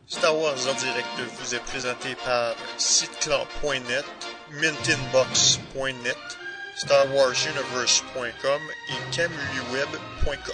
Star Wars en direct vous est présenté par siteclan.net, mintinbox.net, starwarsuniverse.com et camuliweb.com.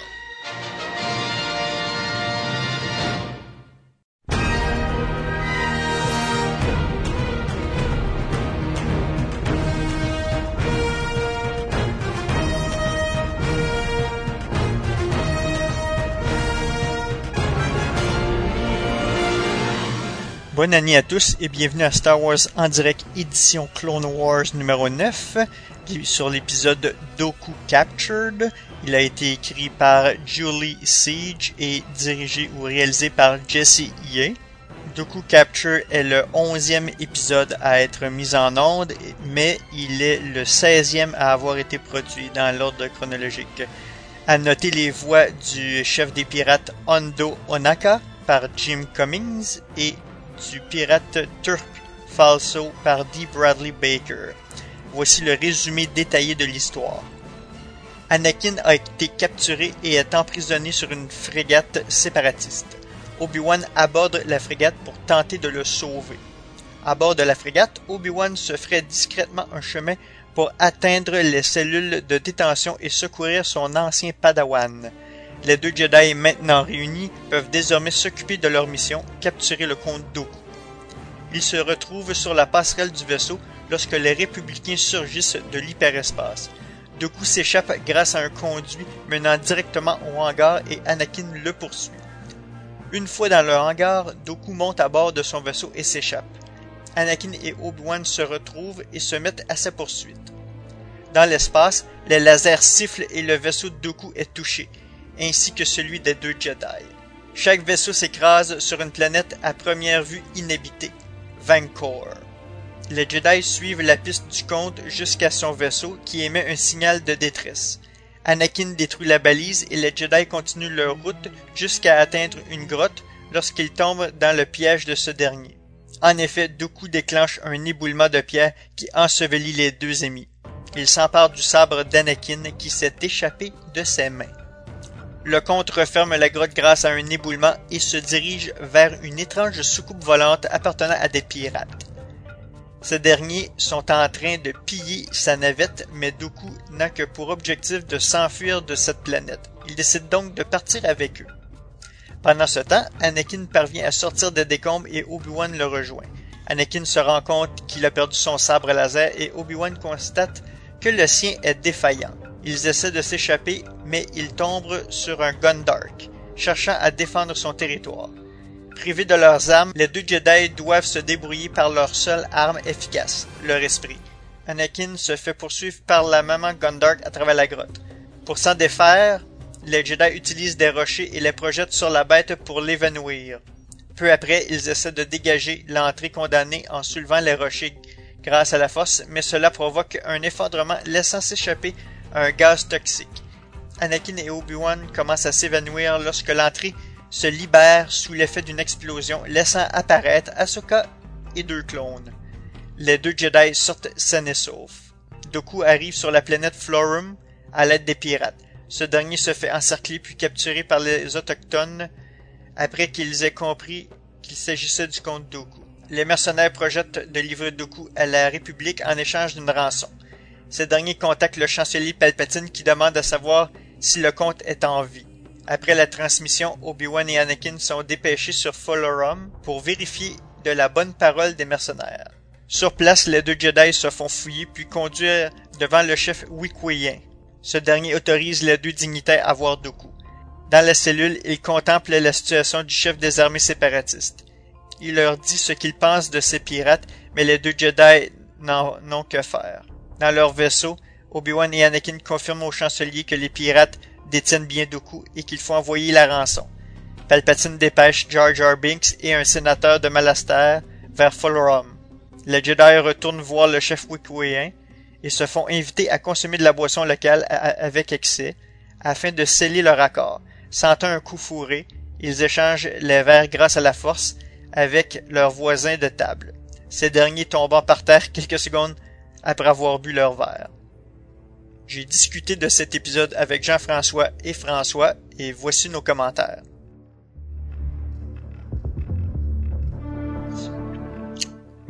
Bonne année à tous et bienvenue à Star Wars en direct édition Clone Wars numéro 9 sur l'épisode Dooku Captured. Il a été écrit par Julie Siege et dirigé ou réalisé par Jesse Ye. Dooku Capture est le 11e épisode à être mis en onde, mais il est le 16e à avoir été produit dans l'ordre chronologique. À noter les voix du chef des pirates Hondo Ohnaka par Jim Cummings et du pirate Turk Falso par D. Bradley Baker. Voici le résumé détaillé de l'histoire. Anakin a été capturé et est emprisonné sur une frégate séparatiste. Obi-Wan aborde la frégate pour tenter de le sauver. À bord de la frégate, Obi-Wan se ferait discrètement un chemin pour atteindre les cellules de détention et secourir son ancien padawan. Les deux Jedi maintenant réunis peuvent désormais s'occuper de leur mission, capturer le comte Dooku. Ils se retrouvent sur la passerelle du vaisseau lorsque les républicains surgissent de l'hyperespace. Dooku s'échappe grâce à un conduit menant directement au hangar et Anakin le poursuit. Une fois dans le hangar, Dooku monte à bord de son vaisseau et s'échappe. Anakin et Obi-Wan se retrouvent et se mettent à sa poursuite. Dans l'espace, les lasers sifflent et le vaisseau de Dooku est touché, ainsi que celui des deux Jedi. Chaque vaisseau s'écrase sur une planète à première vue inhabitée, Vancor. Les Jedi suivent la piste du comte jusqu'à son vaisseau qui émet un signal de détresse. Anakin détruit la balise et les Jedi continuent leur route jusqu'à atteindre une grotte lorsqu'ils tombent dans le piège de ce dernier. En effet, Dooku déclenche un éboulement de pierre qui ensevelit les deux ennemis. Il s'empare du sabre d'Anakin qui s'est échappé de ses mains. Le comte referme la grotte grâce à un éboulement et se dirige vers une étrange soucoupe volante appartenant à des pirates. Ces derniers sont en train de piller sa navette, mais Dooku n'a que pour objectif de s'enfuir de cette planète. Il décide donc de partir avec eux. Pendant ce temps, Anakin parvient à sortir des décombres et Obi-Wan le rejoint. Anakin se rend compte qu'il a perdu son sabre laser et Obi-Wan constate que le sien est défaillant. Ils essaient de s'échapper, mais ils tombent sur un Gundark, cherchant à défendre son territoire. Privés de leurs armes, les deux Jedi doivent se débrouiller par leur seule arme efficace, leur esprit. Anakin se fait poursuivre par la maman Gundark à travers la grotte. Pour s'en défaire, les Jedi utilisent des rochers et les projettent sur la bête pour l'évanouir. Peu après, ils essaient de dégager l'entrée condamnée en soulevant les rochers grâce à la force, mais cela provoque un effondrement laissant s'échapper un gaz toxique. Anakin et Obi-Wan commencent à s'évanouir lorsque l'entrée se libère sous l'effet d'une explosion, laissant apparaître Ahsoka et deux clones. Les deux Jedi sortent sains et saufs. Dooku arrive sur la planète Florum à l'aide des pirates. Ce dernier se fait encercler puis capturer par les autochtones après qu'ils aient compris qu'il s'agissait du comte Dooku. Les mercenaires projettent de livrer Dooku à la République en échange d'une rançon. Ces derniers contactent le chancelier Palpatine qui demande à savoir si le comte est en vie. Après la transmission, Obi-Wan et Anakin sont dépêchés sur Florum pour vérifier de la bonne parole des mercenaires. Sur place, les deux Jedi se font fouiller puis conduire devant le chef Wikweyen. Ce dernier autorise les deux dignitaires à voir Dooku. Dans la cellule, il contemple la situation du chef des armées séparatistes. Il leur dit ce qu'il pense de ces pirates, mais les deux Jedi n'en ont que faire. Dans leur vaisseau, Obi-Wan et Anakin confirment au chancelier que les pirates détiennent bien Dooku et qu'il faut envoyer la rançon. Palpatine dépêche Jar Jar Binks et un sénateur de Malaster vers Florum. Les Jedi retournent voir le chef Wikweyen et se font inviter à consommer de la boisson locale avec excès afin de sceller leur accord. Sentant un coup fourré, ils échangent les verres grâce à la force avec leurs voisins de table. Ces derniers tombant par terre quelques secondes après avoir bu leur verre. J'ai discuté de cet épisode avec Jean-François et François et voici nos commentaires.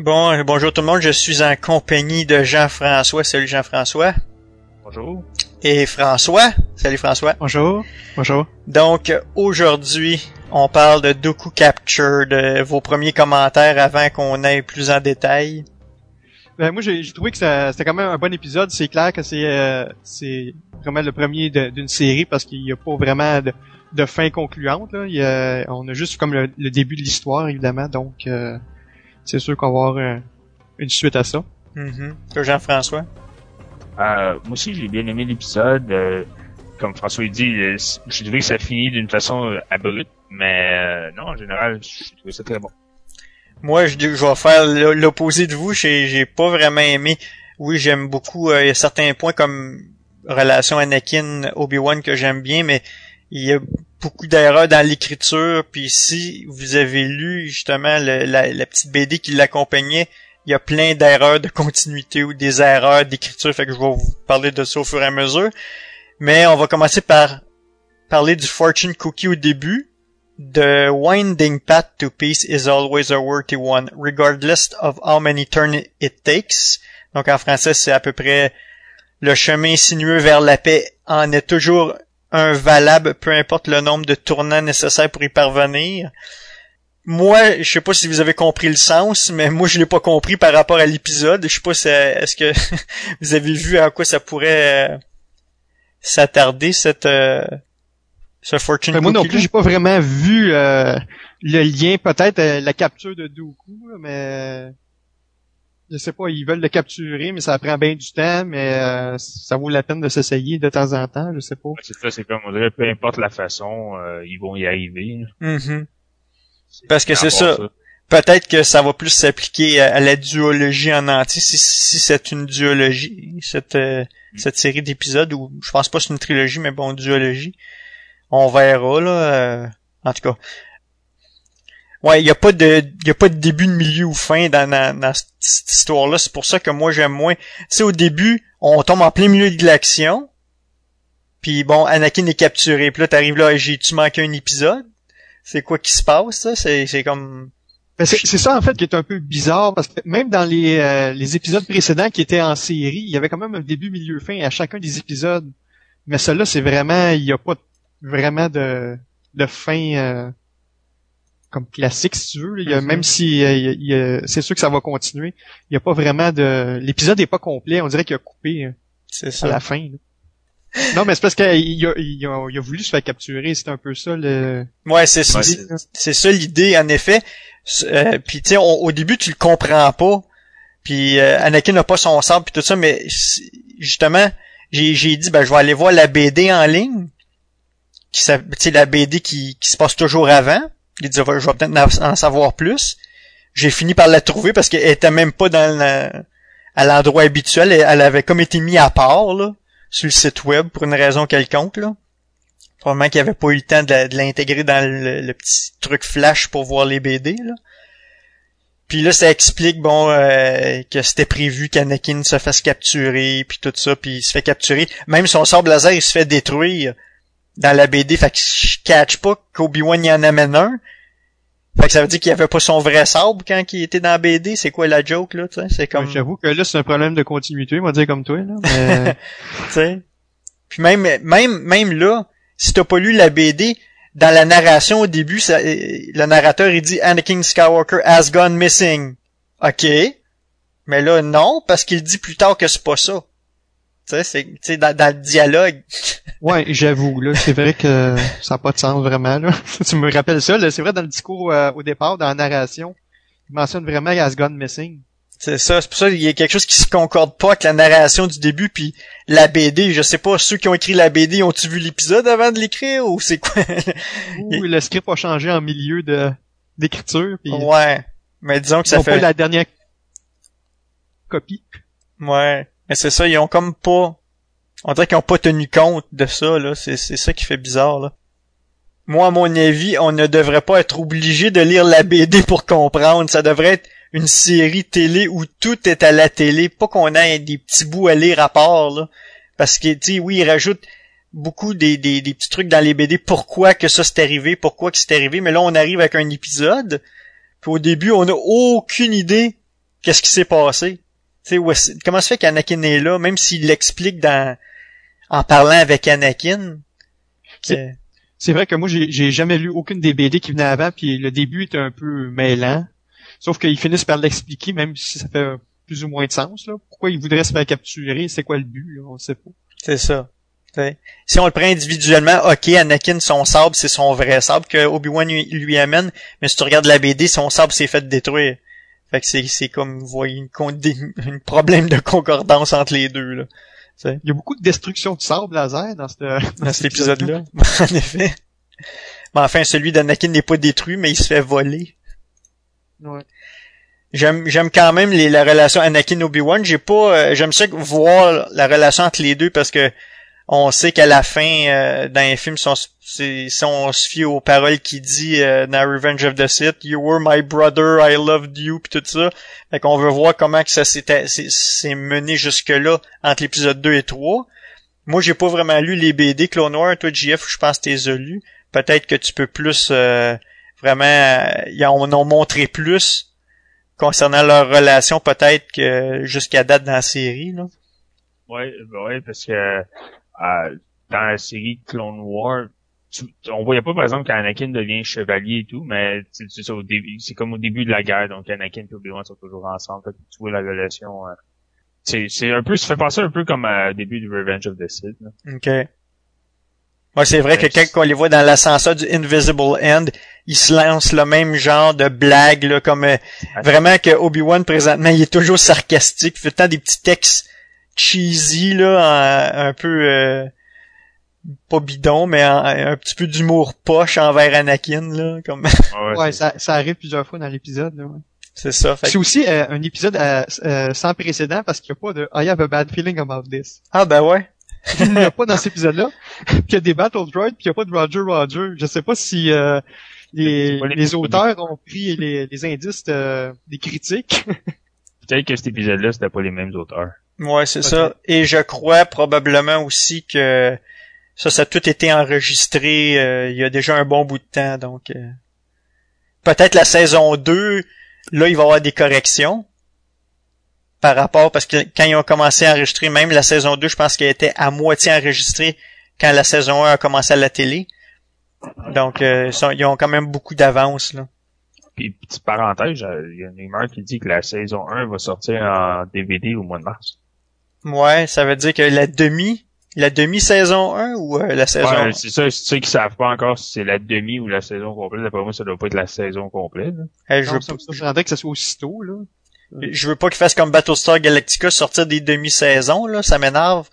Bon, bonjour tout le monde, je suis en compagnie de Jean-François. Salut Jean-François. Bonjour. Et François. Salut François. Bonjour. Bonjour. Donc, aujourd'hui, on parle de Doku Captured. Vos premiers commentaires avant qu'on aille plus en détail. Ben, moi, j'ai trouvé que c'était quand même un bon épisode. C'est clair que c'est vraiment le premier d'une série parce qu'il n'y a pas vraiment de fin concluante, là. On a juste comme le début de l'histoire, évidemment. Donc, c'est sûr qu'on va avoir une suite à ça. Toi, Jean-François? Moi aussi, j'ai bien aimé l'épisode. Comme François il dit, j'ai trouvé que ça finit d'une façon abrupte, mais non, en général, j'ai trouvé ça très bon. Moi, je vais faire l'opposé de vous. J'ai pas vraiment aimé. Oui, j'aime beaucoup. Il y a certains points comme relation Anakin-Obi-Wan que j'aime bien, mais il y a beaucoup d'erreurs dans l'écriture. Puis si vous avez lu justement la petite BD qui l'accompagnait, il y a plein d'erreurs de continuité ou des erreurs d'écriture. Fait que je vais vous parler de ça au fur et à mesure. Mais on va commencer par parler du Fortune Cookie au début. The winding path to peace is always a worthy one, regardless of how many turns it takes. Donc en français, c'est à peu près le chemin sinueux vers la paix en est toujours un valable, peu importe le nombre de tournants nécessaires pour y parvenir. Moi, je sais pas si vous avez compris le sens, mais moi je l'ai pas compris par rapport à l'épisode. Je sais pas si est-ce que vous avez vu à quoi ça pourrait s'attarder ce Fortune Cookie. Moi non plus, j'ai pas vraiment vu le lien, peut-être la capture de Dooku, mais je sais pas, ils veulent le capturer, mais ça prend bien du temps, mais ça vaut la peine de s'essayer de temps en temps, je sais pas. C'est comme on dirait, peu importe la façon, ils vont y arriver. Parce que c'est ça. Peut-être que ça va plus s'appliquer à la duologie en entier, si c'est une duologie, cette série d'épisodes, ou je pense pas que c'est une trilogie, mais bon, duologie. On verra, là. En tout cas. Ouais, il y a pas de début, de milieu ou fin dans cette histoire-là. C'est pour ça que moi, j'aime moins. Tu sais, au début, on tombe en plein milieu de l'action. Puis bon, Anakin est capturé. Puis là, t'arrives là, j'ai-tu manqué un épisode? C'est quoi qui se passe, ça? C'est comme... Ben c'est ça, en fait, qui est un peu bizarre, parce que même dans les épisodes précédents qui étaient en série, il y avait quand même un début, milieu, fin à chacun des épisodes. Mais celui-là, c'est vraiment... Il y a pas vraiment de fin comme classique, si tu veux. Il y a, même si c'est sûr que ça va continuer, il y a pas vraiment de... L'épisode est pas complet, on dirait qu'il a coupé c'est ça. À la fin. Là. Non, mais c'est parce qu'il a voulu se faire capturer, c'est un peu ça le... Ouais, c'est ça l'idée, en effet. Puis tu sais, au début, tu le comprends pas. Puis Anakin n'a pas son sabre puis tout ça, mais justement, j'ai dit, ben je vais aller voir la BD en ligne. Tu sais, la BD qui se passe toujours avant. J'ai dit, je vais peut-être en savoir plus. J'ai fini par la trouver parce qu'elle était même pas à l'endroit habituel. Elle avait comme été mise à part, là, sur le site web pour une raison quelconque, là. Probablement qu'il n'y avait pas eu le temps de l'intégrer dans le petit truc flash pour voir les BD, là. Puis là, ça explique, bon, que c'était prévu qu'Anakin se fasse capturer, puis tout ça, puis il se fait capturer. Même son sabre laser, il se fait détruire dans la BD, fait que je catch pas qu'Obi-Wan y en amène un. Fait que ça veut dire qu'il avait pas son vrai sabre quand il était dans la BD. C'est quoi la joke, là, tu sais? C'est comme... Ouais, j'avoue que là, c'est un problème de continuité, on va dire comme toi, là. Mais... tu sais. Puis même là, si t'as pas lu la BD, dans la narration au début, le narrateur, il dit Anakin Skywalker has gone missing. OK. Mais là, non, parce qu'il dit plus tard que c'est pas ça. Tu sais, dans le dialogue. Ouais, j'avoue, là, c'est vrai que ça n'a pas de sens vraiment, là. Tu me rappelles ça, là, c'est vrai, dans le discours au départ, dans la narration, il mentionne vraiment Has Gone Missing. C'est ça, c'est pour ça qu'il y a quelque chose qui se concorde pas avec la narration du début puis la BD. Je sais pas, ceux qui ont écrit la BD, ont-tu vu l'épisode avant de l'écrire ou c'est quoi? Ou le script a changé en milieu d'écriture. Puis ouais, mais disons que ça fait... pas la dernière copie. Ouais, mais c'est ça, ils ont comme pas... On dirait qu'ils ont pas tenu compte de ça, là. C'est ça qui fait bizarre, là. Moi, à mon avis, on ne devrait pas être obligé de lire la BD pour comprendre. Ça devrait être une série télé où tout est à la télé. Pas qu'on ait des petits bouts à lire à part, là. Parce que, tu sais, oui, ils rajoutent beaucoup des petits trucs dans les BD. Pourquoi que ça s'est arrivé? Pourquoi que c'est arrivé? Mais là, on arrive avec un épisode. Puis au début, on n'a aucune idée qu'est-ce qui s'est passé? Tu sais, comment se fait qu'Anakin est là, même s'il l'explique en parlant avec Anakin? C'est vrai que moi, j'ai jamais lu aucune des BD qui venaient avant, puis le début était un peu mêlant. Sauf qu'ils finissent par l'expliquer, même si ça fait plus ou moins de sens, là. Pourquoi ils voudraient se faire capturer? C'est quoi le but, là? On sait pas. C'est ça. T'sais. Si on le prend individuellement, ok, Anakin, son sabre, c'est son vrai sabre que Obi-Wan lui amène, mais si tu regardes la BD, son sabre s'est fait détruire. Fait que c'est comme, vous voyez, un problème de concordance entre les deux, là. T'sais. Il y a beaucoup de destruction de sabre laser dans cet épisode-là. En effet. Mais enfin, celui d'Anakin n'est pas détruit, mais il se fait voler. Ouais. J'aime quand même la relation Anakin-Obi-Wan. J'aime ça voir la relation entre les deux parce que on sait qu'à la fin, dans les films, si on se fie aux paroles qu'il dit dans Revenge of the Sith, You were my brother, I loved you, pis tout ça. Fait qu'on veut voir comment que ça s'est mené jusque-là entre l'épisode 2 et 3. Moi, j'ai pas vraiment lu les BD Clone Wars. Toi, JF, je pense que t'es les as lus. Peut-être que tu peux plus ils en ont montré plus concernant leur relation, peut-être que jusqu'à date dans la série, là. Ouais, parce que dans la série Clone Wars, on voyait pas par exemple qu'Anakin devient chevalier et tout, mais c'est ça au début, c'est comme au début de la guerre, donc Anakin et Obi-Wan sont toujours ensemble, fait que tu vois la relation. C'est un peu, ça fait penser un peu comme au début de Revenge of the Sith. Là. Ok. Ouais, c'est vrai que quand on les voit dans l'ascenseur du Invisible End, ils se lancent le même genre de blague, là, comme vraiment que Obi-Wan présentement, il est toujours sarcastique, il fait tant des petits textes cheesy, là, un peu pas bidon, mais un petit peu d'humour poche envers Anakin, là, comme. Ouais, ça arrive plusieurs fois dans l'épisode, là, ouais. C'est ça. Fait c'est aussi un épisode sans précédent parce qu'il n'y a pas de I have a bad feeling about this. Ah ben ouais. Il n'y a pas dans cet épisode-là. Puis il y a des Battle Droids, puis il n'y a pas de Roger. Je sais pas si les auteurs ont pris les indices des critiques. Peut-être que cet épisode-là, c'était pas les mêmes auteurs. Ouais, c'est ça. Et je crois probablement aussi que ça a tout été enregistré il y a déjà un bon bout de temps, donc peut-être la saison 2, là, il va y avoir des corrections par rapport, parce que quand ils ont commencé à enregistrer, même la saison 2, je pense qu'elle était à moitié enregistrée quand la saison 1 a commencé à la télé. Donc, ils ont quand même beaucoup d'avance, là. Puis, petite parenthèse, il y a une rumeur qui dit que la saison 1 va sortir en DVD au mois de mars. Ouais, ça veut dire que la demi-saison 1 ou la saison 1? Ouais, c'est ça, ceux qui savent pas encore si c'est la demi ou la saison complète, d'après moi, ça doit pas être la saison complète. Je voudrais que ça soit aussitôt, là. Je veux pas qu'ils fassent comme Battlestar Galactica, sortir des demi-saisons, là, ça m'énerve.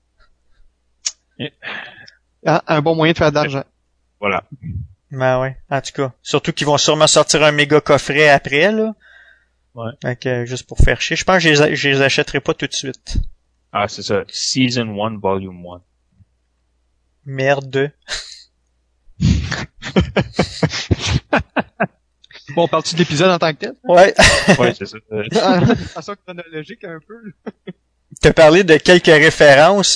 Un bon moyen de faire de l'argent. Voilà. Ben ouais, en tout cas. Surtout qu'ils vont sûrement sortir un méga coffret après, là. Ouais. Donc, juste pour faire chier. Je pense que je les achèterai pas tout de suite. Ah, c'est ça. Season 1, Volume 1. Merde. Bon, parles-tu de l'épisode en tant que tel? Ouais. Ouais, c'est ça. De façon chronologique, un peu. T'as parlé de quelques références.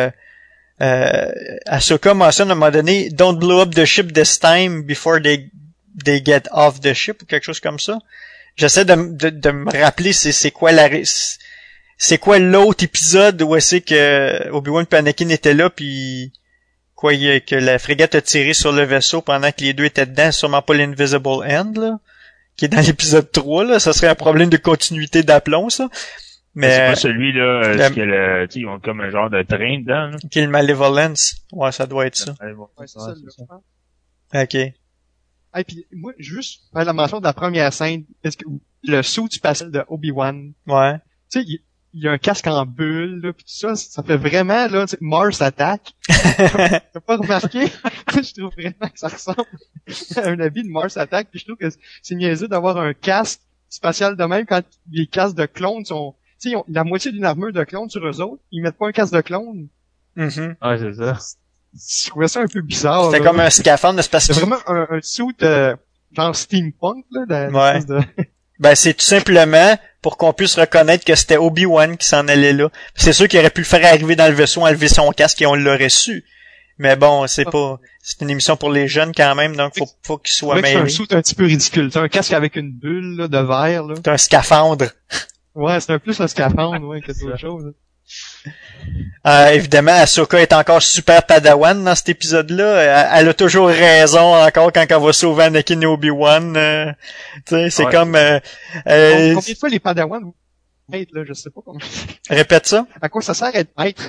Ahsoka mentionne à un moment donné « Don't blow up the ship this time before they get off the ship » ou quelque chose comme ça. J'essaie de me rappeler c'est quoi l'autre épisode où c'est que Obi-Wan et Anakin étaient là puis que la frégate a tiré sur le vaisseau pendant que les deux étaient dedans, sûrement pas l'Invisible End, là, qui est dans l'épisode 3, là. Ça serait un problème de continuité d'aplomb, ça. Mais c'est pas celui-là, ils ont comme un genre de train dedans, là. Qui est le Malevolence. Ouais, ça doit être ça. Ouais, c'est ça. Ok. Et puis, moi, juste faire la mention de la première scène, est-ce que le saut du passage de Obi-Wan, ouais. Tu sais, il y a un casque en bulle, là, pis tout ça, ça fait vraiment, là, Mars Attack. T'as pas remarqué? Je trouve vraiment que ça ressemble à un habit de Mars Attack, puis je trouve que c'est niaiseux d'avoir un casque spatial de même quand les casques de clones sont, tu sais, ils ont la moitié d'une armure de clones sur eux autres, ils mettent pas un casque de clone. Mm-hmm. Ah, c'est ça. Je trouvais ça un peu bizarre. C'était comme un scaphandre de space. C'est vraiment un suit genre steampunk, là, ouais. Ben, c'est tout simplement pour qu'on puisse reconnaître que c'était Obi-Wan qui s'en allait là. C'est sûr qu'il aurait pu le faire arriver dans le vaisseau, enlever son casque et on l'aurait su. Mais bon, c'est une émission pour les jeunes quand même, donc faut qu'ils soient C'est un mêlés. suit un petit peu ridicule. T'as un casque avec une bulle, là, de verre, là. C'est un scaphandre. Ouais, c'est un plus un scaphandre, ouais, que d'autres choses. Évidemment, Ahsoka est encore super padawan dans cet épisode-là. Elle a toujours raison encore quand elle va sauver Anakin et Obi-Wan. Tu sais, c'est comme... Combien de fois les Padawans vont être, là, je sais pas comment. Répète ça. À quoi ça sert être maître?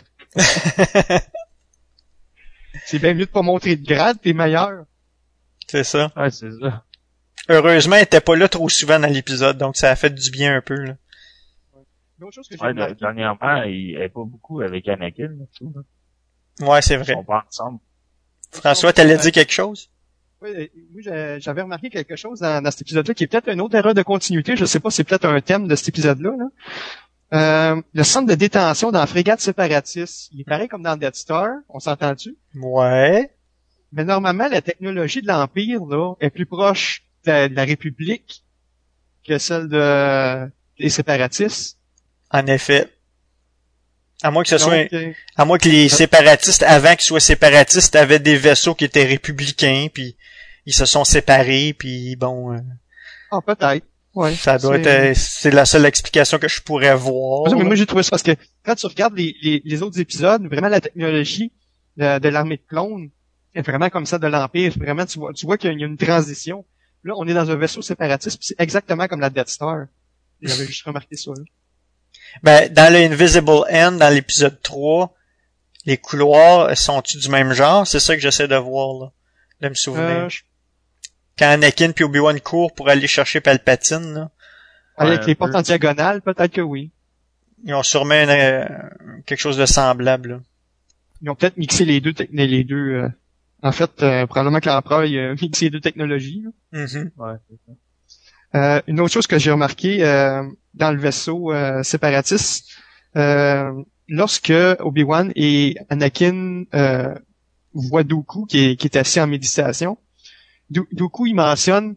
C'est bien mieux de pas montrer de grade, t'es meilleur. C'est ça. Ouais, c'est ça. Heureusement, elle était pas là trop souvent dans l'épisode, donc ça a fait du bien un peu. Là. Une autre chose que j'ai Ouais, remarqué, dernièrement, il est pas beaucoup avec Anakin, là, tout, là. Ouais, c'est Ils vrai. sont pas ensemble. François, t'allais dire quelque chose? oui, j'avais remarqué quelque chose dans cet épisode-là qui est peut-être une autre erreur de continuité. Je sais pas, c'est peut-être un thème de cet épisode-là. Là. Le centre de détention dans la frégate séparatiste, il est pareil comme dans Death Star, on s'entend-tu? Ouais. Mais normalement, la technologie de l'Empire là est plus proche de la République que celle des séparatistes. En effet. À moins que ce soit... Donc, À moins que les séparatistes, avant qu'ils soient séparatistes, avaient des vaisseaux qui étaient républicains, puis ils se sont séparés, puis bon... peut-être. Ouais. ça doit être... c'est la seule explication que je pourrais voir. Mais moi, j'ai trouvé ça parce que quand tu regardes les autres épisodes, vraiment la technologie de l'armée de clones est vraiment comme ça de l'Empire. Vraiment, tu vois qu'il y a une transition. Là, on est dans un vaisseau séparatiste, puis c'est exactement comme la Death Star. J'avais juste remarqué ça. Là. Ben, dans le Invisible End, dans l'épisode 3, les couloirs sont-ils du même genre? C'est ça que j'essaie de voir, là. De me souvenir. Quand Anakin puis Obi-Wan courent pour aller chercher Palpatine, là. Avec les portes en diagonale, peut-être que oui. Ils ont sûrement quelque chose de semblable, là. Ils ont peut-être mixé les deux en fait, probablement que l'empereur a mixé les deux technologies. Mm-hmm. Ouais, c'est ça. Une autre chose que j'ai remarqué dans le vaisseau séparatiste, lorsque Obi-Wan et Anakin voient Dooku qui est assis en méditation, Dooku il mentionne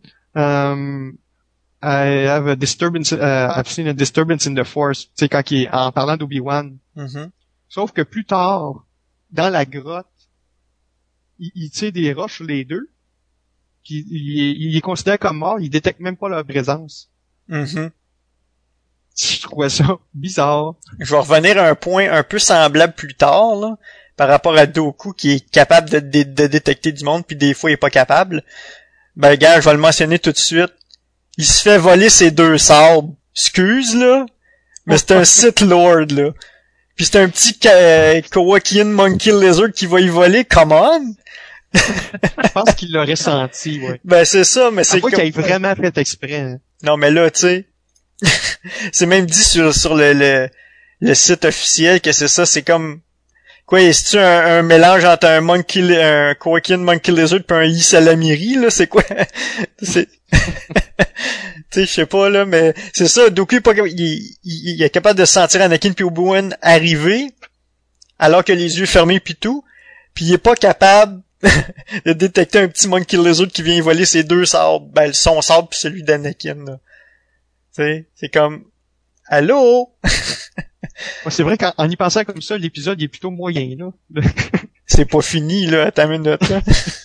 I've seen a disturbance in the Force, tu sais, quand en parlant d'Obi-Wan. Mm-hmm. Sauf que plus tard, dans la grotte, il tire des roches sur les deux, puis il les considère comme morts, il détecte même pas leur présence. Mm-hmm. Je trouvais ça bizarre. Je vais revenir à un point un peu semblable plus tard, là, par rapport à Dooku qui est capable de détecter du monde, puis des fois il est pas capable. Ben, gars, je vais le mentionner tout de suite. Il se fait voler ses 2 sabres. Excuse, là, mais c'est un Sith Lord, là. Puis c'est un petit Kowakian Monkey Lizard qui va y voler, come on! Je pense qu'il l'aurait senti, ouais. Ben, c'est ça, mais c'est pas qu'il ait vraiment fait exprès. Hein. Non, mais là, tu sais, c'est même dit sur le site officiel que c'est ça, c'est comme... Quoi, est-ce un mélange entre un Kowakian Monkey Lizard pis un Ysalamiri, là? C'est quoi? C'est... tu sais, je sais pas, là, mais c'est ça, Dooku il est capable de sentir Anakin pis Obi-Wan arriver, alors que les yeux fermés pis tout, pis il est pas capable de détecter un petit Monkey Lizard qui vient voler ses 2 sabres, ben, son sabre pis celui d'Anakin, là. Tu sais, c'est comme... Allô? Ouais, c'est vrai qu'en y pensant comme ça, l'épisode est plutôt moyen, là. C'est pas fini, là, à ta minute, là.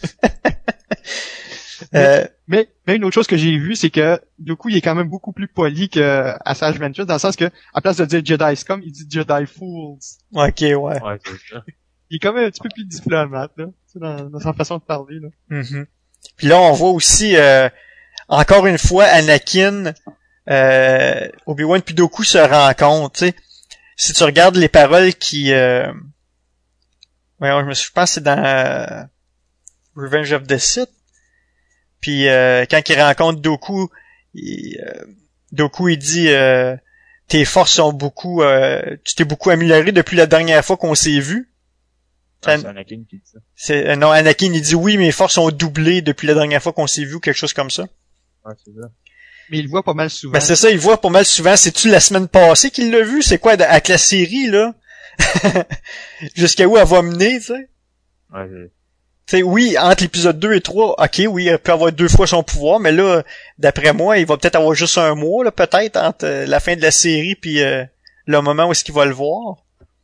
Mais une autre chose que j'ai vue, c'est que du coup, il est quand même beaucoup plus poli que Asajj Ventress, dans le sens que, à place de dire Jedi Scum, il dit Jedi Fools. Ok, ouais. Ouais, c'est ça. Il est quand même un petit peu plus diplomate, là, dans sa façon de parler, là. Mm-hmm. Puis là, on voit aussi, encore une fois, Anakin, Obi-Wan puis Dooku se rencontrent, tu sais. Si tu regardes les paroles qui... je pense que c'est dans Revenge of the Sith. Puis quand il rencontre Dooku, Dooku il dit tes forces sont beaucoup... tu t'es beaucoup amélioré depuis la dernière fois qu'on s'est vu. C'est Anakin qui dit ça. Non, Anakin il dit oui, mes forces ont doublé depuis la dernière fois qu'on s'est vu, ou quelque chose comme ça. Ouais, c'est ça. Mais il le voit pas mal souvent. Ben c'est ça, il le voit pas mal souvent. C'est-tu la semaine passée qu'il l'a vu? C'est quoi, avec la série, là? Jusqu'à où elle va mener, tu sais? Ouais, tu sais, oui, entre l'épisode 2 et 3, ok, oui, elle peut avoir 2 fois son pouvoir, mais là, d'après moi, il va peut-être avoir juste 1 mois, là, peut-être, entre la fin de la série puis le moment où est-ce qu'il va le voir.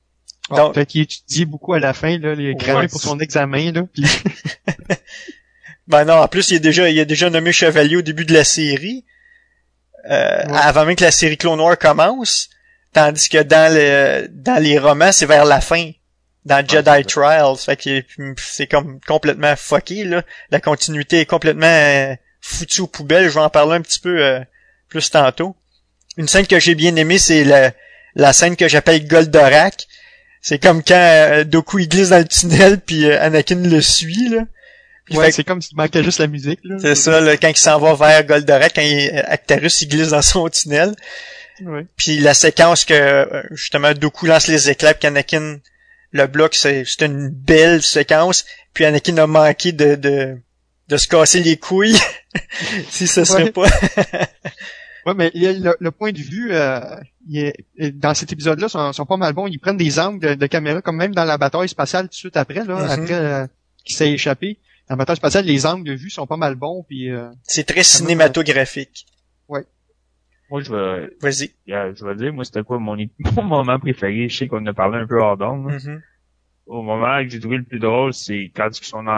Donc, peut-être qu'il étudiait beaucoup à la fin, là, les cramés pour son examen, là. Puis... ben non, en plus, il est déjà nommé chevalier au début de la série, avant même que la série Clone Wars commence, tandis que dans les romans, c'est vers la fin, dans Jedi Trials, fait que c'est comme complètement fucké, là. La continuité est complètement foutue aux poubelles, je vais en parler un petit peu plus tantôt. Une scène que j'ai bien aimée, c'est la scène que j'appelle Goldorak. C'est comme quand Dooku il glisse dans le tunnel puis Anakin le suit là. Puis ouais, c'est comme s'il manquait juste la musique là. C'est ça là, quand il s'en va vers Goldorak, quand Actarus il glisse dans son tunnel. Ouais. Puis la séquence que justement Dooku lance les éclairs puis qu'Anakin le bloque, c'est une belle séquence. Puis Anakin a manqué de se casser les couilles si ce serait pas. Ouais, mais le point de vue dans cet épisode-là sont pas mal bons. Ils prennent des angles de caméra, comme même dans la bataille spatiale tout de suite après, là, après qu'il s'est échappé. Dans la bataille spatiale, les angles de vue sont pas mal bons. Puis c'est très cinématographique. Ouais. Moi, Vas-y. Je vais dire, moi, c'était quoi mon moment préféré. Je sais qu'on en a parlé un peu hors d'onde. Au moment que j'ai trouvé le plus drôle, c'est quand ils sont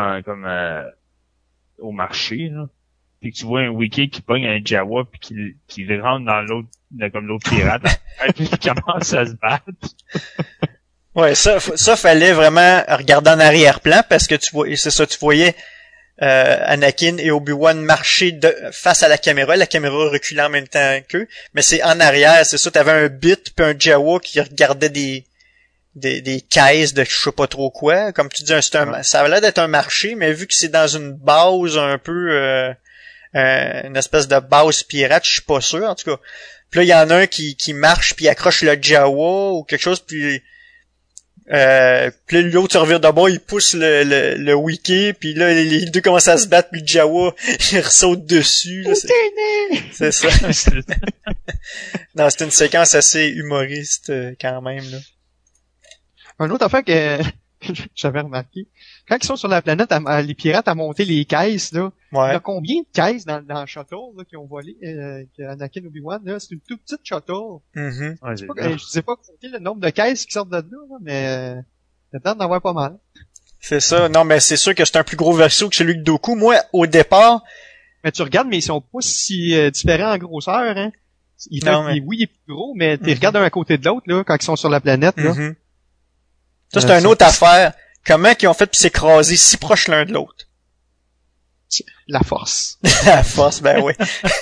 au marché, là. Puis que tu vois un Wiki qui pogne un Jawa puis qui le rentre dans l'autre pirate et puis qui commence à se battre. Ouais, ça fallait vraiment regarder en arrière-plan parce que tu voyais Anakin et Obi-Wan marcher face à la caméra reculant en même temps qu'eux, mais c'est en arrière, c'est ça, t'avais un bit puis un Jawa qui regardait des caisses de je sais pas trop quoi, comme tu dis, ça avait l'air d'être un marché, mais vu que c'est dans une base un peu une espèce de base pirate, je suis pas sûr, en tout cas. Puis là, il y en a un qui marche puis accroche le Jawa ou quelque chose, puis l'autre se revient de bord, il pousse le Wiki, puis là, les deux commencent à se battre, puis le Jawa, il ressaute dessus. Là, c'est ça. Non, c'est une séquence assez humoriste, quand même, là. Un autre affaire que j'avais remarqué, quand ils sont sur la planète, les pirates à monter les caisses, là, ouais. Il y a combien de caisses dans le shuttle là, qui ont volé Anakin Obi-Wan, là? C'est une toute petite shuttle. Ouais, Je sais pas compter le nombre de caisses qui sortent de là, mais il y a d'en avoir pas mal. C'est ça. Non, mais c'est sûr que c'est un plus gros vaisseau que celui de Dooku. Moi, au départ... Mais tu regardes, mais ils sont pas si différents en grosseur, hein. Oui, il est plus gros, mais tu regardes d'un côté de l'autre, là, quand ils sont sur la planète, là. Ça, c'est une autre affaire. Comment qu'ils ont fait pour s'écraser si proches l'un de l'autre? La force. La force, ben oui.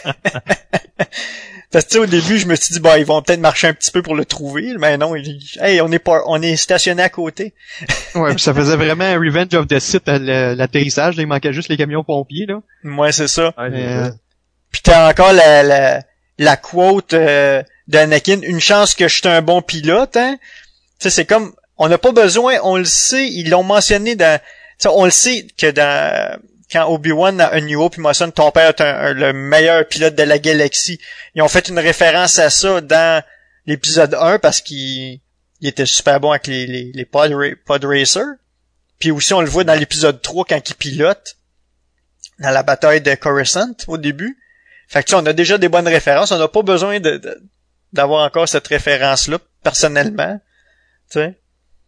Parce que tu sais, au début, je me suis dit, ils vont peut-être marcher un petit peu pour le trouver, mais non, on est stationné à côté. Ouais, puis ça faisait vraiment Revenge of the Sith l'atterrissage, là, il manquait juste les camions pompiers, là. Ouais, c'est ça. Ouais, Puis t'as encore la quote d'Anakin, une chance que je suis un bon pilote, hein. Tu sais, c'est comme, on n'a pas besoin, on le sait, ils l'ont mentionné on le sait que quand Obi-Wan a A New Hope, il mentionne ton père est le meilleur pilote de la galaxie. Ils ont fait une référence à ça dans l'épisode 1 parce qu'il était super bon avec les pod racers. Puis aussi, on le voit dans l'épisode 3 quand il pilote dans la bataille de Coruscant au début. Fait que tu sais, on a déjà des bonnes références. On n'a pas besoin d'avoir encore cette référence-là, personnellement. Tu sais.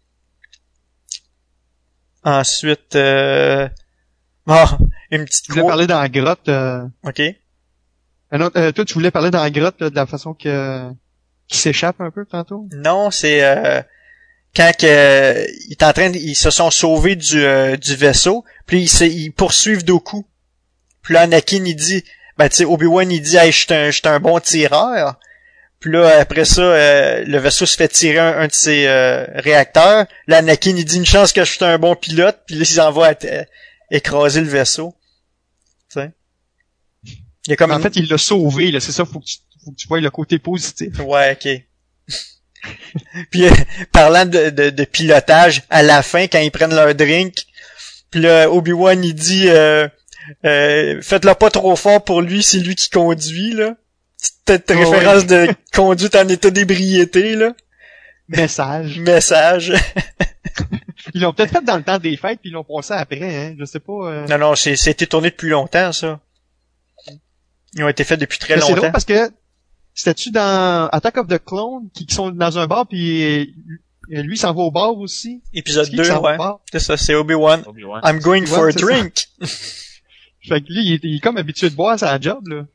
Ensuite, une petite Tu voulais parler dans la grotte. OK. Toi, tu voulais parler dans la grotte là, de la façon qui s'échappe un peu tantôt? Non, c'est quand ils se sont sauvés du vaisseau, puis ils poursuivent Dooku. Puis là, Anakin, il dit, tu sais, Obi-Wan, il dit, hey, je suis un bon tireur. Puis là, après ça, le vaisseau se fait tirer un de ses réacteurs. Là, Anakin, il dit, une chance que je suis un bon pilote. Puis là, ils envoient écraser le vaisseau. Tu sais. Il y a comme En fait, il l'a sauvé, là. C'est ça, faut que tu vois le côté positif. Ouais, ok. Puis, parlant de pilotage, à la fin, quand ils prennent leur drink, puis là, Obi-Wan, il dit, faites-le pas trop fort pour lui, c'est lui qui conduit, là. Cette référence de conduite en état d'ébriété, là. Message. Ils l'ont peut-être fait dans le temps des fêtes, puis ils l'ont passé après, hein. Je sais pas. Non, c'était tourné depuis longtemps, ça. Ils ont été faits depuis très longtemps. C'est drôle parce que c'était-tu dans Attack of the Clone qui sont dans un bar, puis Lui, il s'en va au bar aussi. Épisode Est-ce qu'il 2, s'en va ouais. au bar? C'est ça, c'est Obi-Wan. Obi-Wan. I'm going for a Obi-Wan, c'est ça. drink. Fait que lui, il est comme habitué de boire à sa job, là.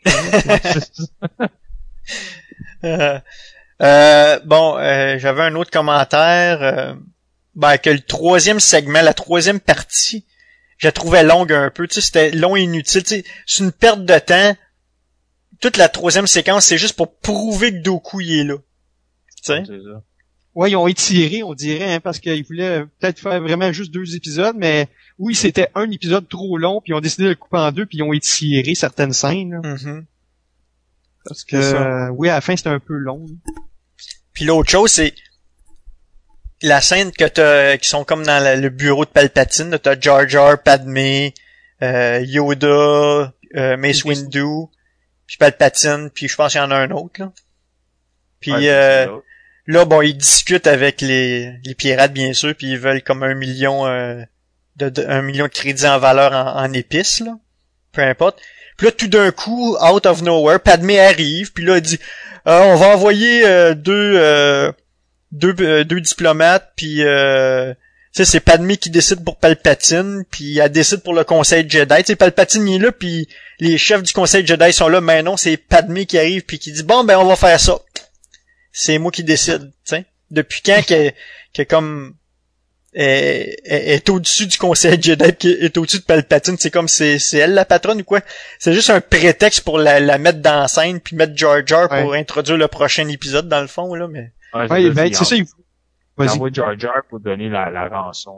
J'avais un autre commentaire, que le troisième segment, la troisième partie, je la trouvais longue un peu, tu sais, c'était long et inutile, tu sais, c'est une perte de temps. Toute la troisième séquence, c'est juste pour prouver que Dooku il est là. Tu sais? C'est ça. Ouais, ils ont étiré, on dirait, hein, parce qu'ils voulaient peut-être faire vraiment juste 2 épisodes, mais oui, c'était un épisode trop long, puis ils ont décidé de le couper en 2, puis ils ont étiré certaines scènes, là. Mm-hmm. Parce que, oui, à la fin, c'était un peu long. Puis l'autre chose, c'est la scène qui sont comme dans le bureau de Palpatine, là, t'as Jar Jar, Padmé, Yoda, Mace Windu, puis Palpatine, puis je pense qu'il y en a un autre, là. Puis Ouais, là, bon, ils discutent avec les pirates, bien sûr, puis ils veulent comme 1 million un million de crédits en valeur en épices, là. Peu importe. Puis là, tout d'un coup, out of nowhere, Padmé arrive, puis là, elle dit on va envoyer deux diplomates, puis tu sais, c'est Padmé qui décide pour Palpatine, puis elle décide pour le Conseil Jedi. Tu sais, Palpatine il est là, puis les chefs du Conseil Jedi sont là, mais non, c'est Padmé qui arrive, puis qui dit bon, ben on va faire ça. C'est moi qui décide, tu sais. Depuis quand qu'elle comme est au-dessus du Conseil Jedi, qui est au-dessus de Palpatine, c'est comme c'est elle la patronne ou quoi? C'est juste un prétexte pour la mettre dans la scène puis mettre Jar Jar pour introduire le prochain épisode dans le fond là, mais. Ouais, ben, c'est ça, il envoie Jar Jar pour donner la rançon.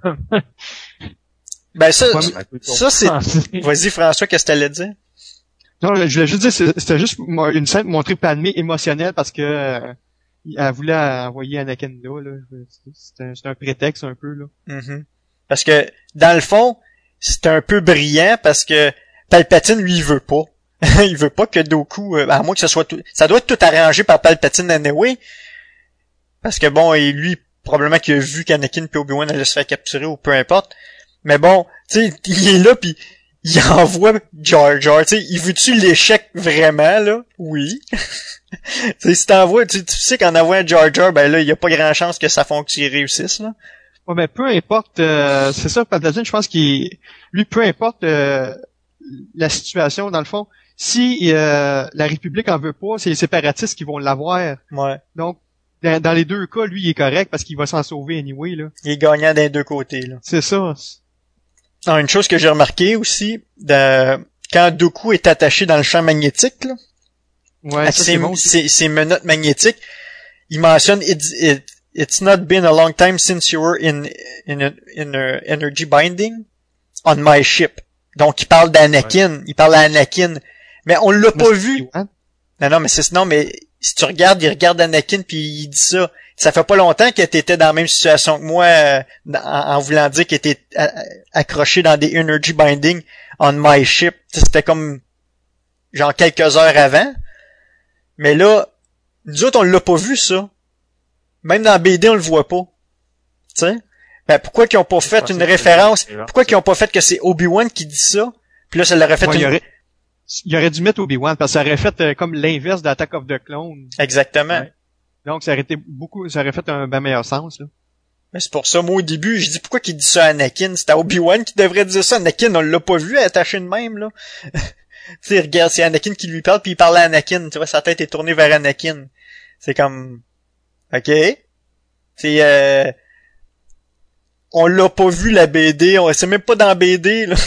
Ben ça c'est. Vas-y François, qu'est-ce que t'allais dire? Non, je voulais juste dire, c'était juste une scène montrer Padmé émotionnelle parce que elle voulait envoyer Anakin là. C'est un prétexte un peu là. Mm-hmm. Parce que dans le fond, c'est un peu brillant parce que Palpatine lui il veut pas. Il veut pas que Dooku, à moins que ce soit ça doit être tout arrangé par Palpatine anyway. Parce que bon, et lui probablement qu'il a vu qu'Anakin puis Obi-Wan allaient se faire capturer ou peu importe. Mais bon, tu sais, il est là puis il envoie Jar Jar, tu sais, il veut-tu l'échec vraiment, là? Oui. Tu sais, si t'envoies, tu sais qu'en envoyant Jar Jar, ben là, il y a pas grand chance que ça fonctionne, qu'il réussisse, là. Ouais, ben, peu importe, c'est ça, Palpatine, je pense lui, peu importe, la situation, dans le fond, si, la République en veut pas, c'est les séparatistes qui vont l'avoir. Ouais. Donc, dans les 2 cas, lui, il est correct parce qu'il va s'en sauver anyway, là. Il est gagnant des 2 côtés, là. C'est ça. Alors, une chose que j'ai remarqué aussi, quand Dooku est attaché dans le champ magnétique, là, ouais, avec ça, ses menottes magnétiques, il mentionne it's not been a long time since you were in energy binding on my ship. Donc il parle d'Anakin, il parle à Anakin, mais on l'a pas vu. Non, mais si tu regardes, il regarde Anakin puis il dit ça. Ça fait pas longtemps que t'étais dans la même situation que moi en voulant dire qu'il était accroché dans des energy binding on my ship. C'était comme genre quelques heures avant. Mais là, nous autres, on l'a pas vu, ça. Même dans la BD, on le voit pas. Tu sais? Ben, pourquoi qu'ils ont pas fait une référence? Pourquoi qu'ils ont pas fait que c'est Obi-Wan qui dit ça? Puis là, ça l'aurait fait il aurait dû mettre Obi-Wan, parce que ça aurait fait comme l'inverse d'Attack of the Clones. Exactement. Ouais. Donc, ça aurait fait un ben meilleur sens, là. Mais c'est pour ça, moi, au début, j'ai dit pourquoi qu'il dit ça à Anakin? C'était Obi-Wan qui devrait dire ça. Anakin, on l'a pas vu attaché de même, là. Tu sais, regarde, c'est Anakin qui lui parle, puis il parle à Anakin. Tu vois, sa tête est tournée vers Anakin. C'est comme... OK. C'est... On l'a pas vu, la BD. C'est même pas dans la BD, là.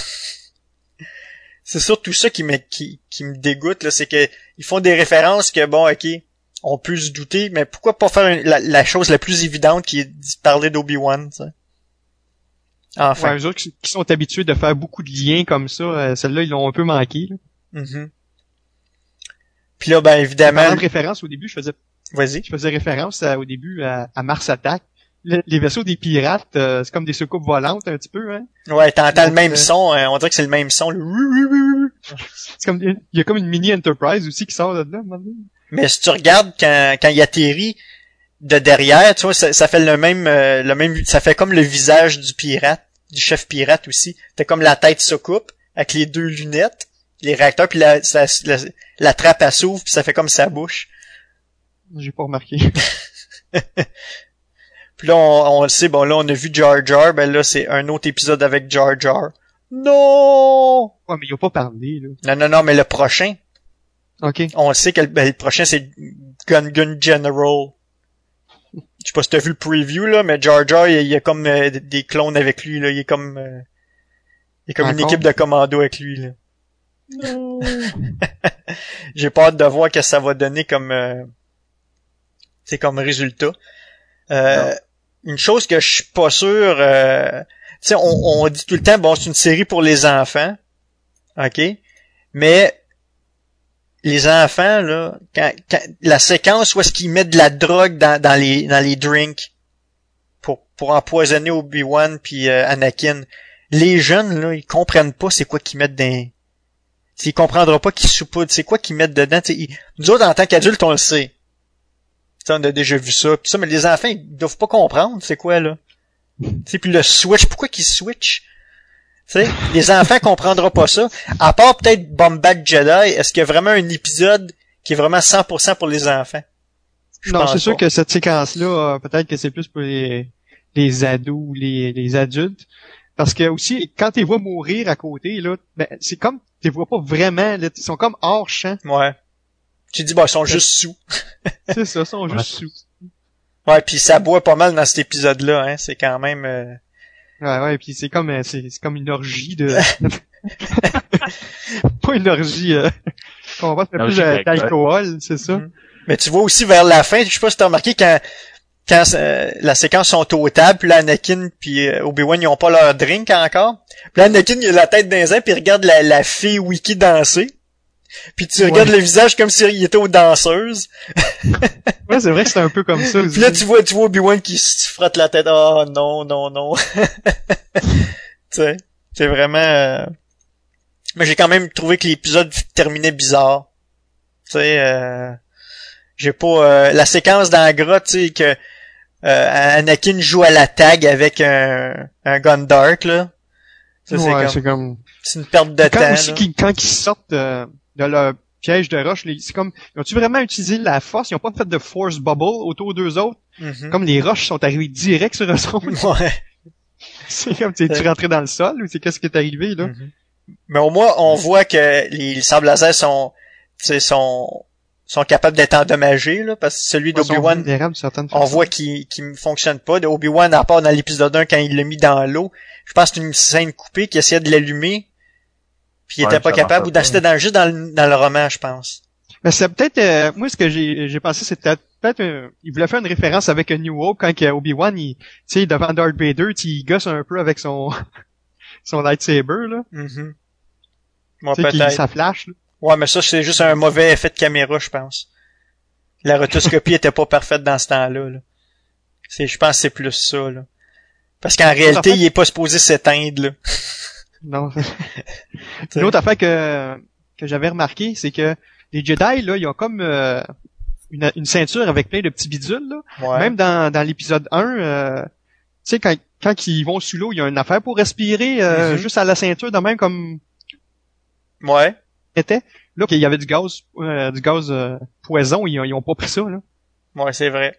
C'est surtout ça qui me dégoûte, là. C'est que ils font des références que, bon, OK, on peut se douter, mais pourquoi pas faire la chose la plus évidente qui est de parler d'Obi-Wan, tu sais? Enfin. Ouais, eux autres qui sont habitués de faire beaucoup de liens comme ça, celle-là, ils l'ont un peu manqué, là. Mm-hmm. Puis là, ben, évidemment... Par référence, au début, je faisais référence au début à Mars Attack. Les vaisseaux des pirates, c'est comme des soucoupes volantes, un petit peu, hein. Ouais, t'entends le même son, hein, on dirait que c'est le même son, c'est comme, il y a comme une mini Enterprise aussi qui sort de là, maintenant. Mais si tu regardes quand il atterrit de derrière, tu vois, ça fait le même, ça fait comme le visage du pirate, du chef pirate aussi. T'as comme la tête soucoupe, avec les 2 lunettes, les réacteurs, puis la trappe elle s'ouvre, puis ça fait comme sa bouche. J'ai pas remarqué. Puis là, on le sait, bon là, on a vu Jar Jar, ben là, c'est un autre épisode avec Jar Jar. Non! Ouais, mais ils ont pas parlé, là. Non, mais le prochain, OK. on le sait que le prochain, c'est Gun General. Je sais pas si t'as vu le preview, là, mais Jar Jar, il y a comme des clones avec lui, là. Il est comme une équipe de commando avec lui, là. Non. J'ai pas hâte de voir ce que ça va donner comme c'est comme résultat. Une chose que je suis pas sûr, tu sais, on dit tout le temps, bon, c'est une série pour les enfants, ok, mais les enfants là, quand la séquence où est-ce qu'ils mettent de la drogue dans les drinks pour empoisonner Obi-Wan puis Anakin, les jeunes là, ils comprennent pas c'est quoi qu'ils mettent dans. Ils comprendront pas qu'ils saupoudrent, c'est quoi qu'ils mettent dedans. Nous autres, en tant qu'adultes, on le sait. T'sais, on a déjà vu ça. Pis ça, mais les enfants, ils doivent pas comprendre c'est quoi, là. Puis le switch, pourquoi qu'ils switchent? T'sais, les enfants comprendront pas ça. À part peut-être Bombad Jedi, est-ce qu'il y a vraiment un épisode qui est vraiment 100% pour les enfants? Non, c'est sûr que cette séquence-là, peut-être que c'est plus pour les ados ou les adultes. Parce que aussi, quand tu les vois mourir à côté, là, ben, c'est comme, tu les vois pas vraiment, là, ils sont comme hors champ. Ouais. Tu dis, bah, ils sont juste sous. C'est ça, ils sont juste sous. Ouais, puis ça boit pas mal dans cet épisode-là, hein, c'est quand même... Ouais, puis c'est comme une orgie de... pas une orgie, on va faire plus d'alcool, c'est ça. Mais tu vois aussi vers la fin, je sais pas si t'as remarqué, quand la séquence sont au table, puis là, Anakin puis Obi-Wan, ils ont pas leur drink encore. Puis là, Anakin, il a la tête dans les airs, puis il regarde la fille Wiki danser. Puis tu regardes le visage comme s'il était aux danseuses. Ouais, c'est vrai que c'est un peu comme ça aussi. Puis là, tu vois Obi-Wan qui se frotte la tête. Oh non. Tu sais, c'est vraiment... Mais j'ai quand même trouvé que l'épisode terminait bizarre. Tu sais, j'ai pas... la séquence dans la grotte, tu sais, que Anakin joue à la tag avec un gun dark, là. Ça, ouais, c'est une perte de temps. Aussi, quand ils sortent de leur piège de roche, c'est comme... Ils ont-tu vraiment utilisé la force? Ils ont pas fait de force bubble autour d'eux autres? Mm-hmm. Comme les roches sont arrivées direct sur eux autres. Ouais. C'est comme, tu rentré dans le sol ou c'est qu'est-ce qui est arrivé, là? Mm-hmm. Mais au moins, on voit que les sables laser sont capables d'être endommagés, là, parce que celui d'Obi-Wan, on voit qu'il fonctionne pas. De Obi-Wan, à part dans l'épisode 1, quand il l'a mis dans l'eau, je pense que c'est une scène coupée qui essayait de l'allumer, puis il était pas capable, ou c'était juste dans le roman, je pense. Mais c'est peut-être, moi, ce que j'ai pensé, c'était peut-être, il voulait faire une référence avec A New Hope, quand Obi-Wan, tu sais, devant Darth Vader, il gosse un peu avec son lightsaber, là. Mm-hmm. Bon, tu sais, ça flash, là. Ouais, mais ça, c'est juste un mauvais effet de caméra, je pense. La rotoscopie était pas parfaite dans ce temps-là, là. Je pense que c'est plus ça, là. Parce qu'en réalité, il est pas supposé s'éteindre, là. Non. Une autre affaire que j'avais remarqué, c'est que les Jedi, là, ils ont comme une ceinture avec plein de petits bidules, là. Ouais. Même dans l'épisode 1, tu sais, quand ils vont sous l'eau, il y a une affaire pour respirer juste à la ceinture, de même comme... Ouais. Était. Là, qu'il y avait du gaz poison, ils ont pas pris ça, là. Ouais, c'est vrai.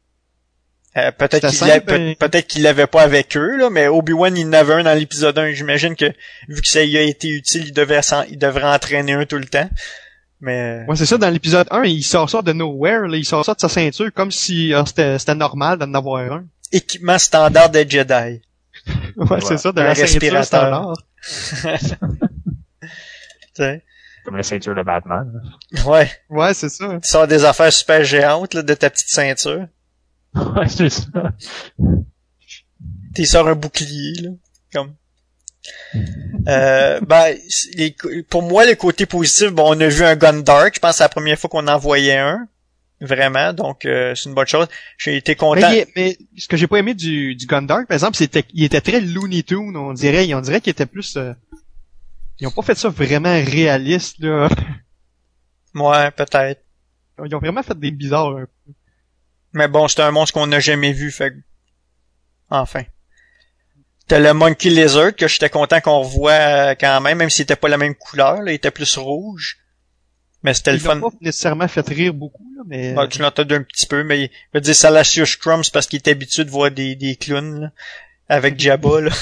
Peut-être qu'il l'avait pas avec eux, là, mais Obi-Wan, il en avait un dans l'épisode 1. J'imagine que, vu que ça y a été utile, il devrait entraîner un tout le temps. Mais... Ouais, c'est ça, dans l'épisode 1, il sort ça de nowhere, là. Il sort ça de sa ceinture comme si c'était normal d'en avoir un. Équipement standard des Jedi. Ouais, c'est ça, de la ceinture standard. T'sais. Comme la ceinture de Batman. Ouais. Ouais, c'est ça. Tu sors des affaires super géantes, là, de ta petite ceinture. Ouais, c'est ça. Tu sors un bouclier, là. Comme. Pour moi, le côté positif, bon, on a vu un gun dark. Je pense que c'est la première fois qu'on en voyait un. Vraiment. Donc, c'est une bonne chose. J'ai été content. Mais ce que j'ai pas aimé du gun dark, par exemple, il était très Looney Tunes, on dirait qu'il était plus, ils ont pas fait ça vraiment réaliste, là. Ouais, peut-être. Ils ont vraiment fait des bizarres un peu. Mais bon, c'est un monstre qu'on n'a jamais vu, fait que... Enfin. T'as le Monkey Lizard, que j'étais content qu'on revoie quand même s'il était pas la même couleur, là, il était plus rouge. Mais c'était le fun. Il n'a pas nécessairement fait rire beaucoup, là, mais... Bah, tu l'as entendu un petit peu, mais il va dire Salacious Crumbs parce qu'il est habitué de voir des clowns, là, avec Jabba, là.